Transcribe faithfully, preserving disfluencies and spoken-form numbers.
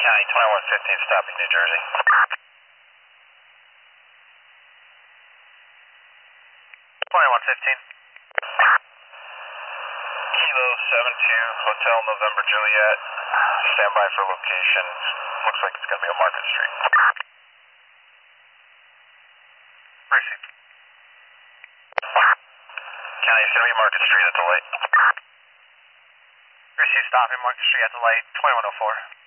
County twenty-one fifteen, stopping New Jersey. twenty-one fifteen. Kilo seven two, Hotel November Juliet. Stand by for location. Looks like it's going to be on Market Street. Received. County, it's going to be Market Street at the light. Received, stopping Market Street at the light, twenty-one oh four.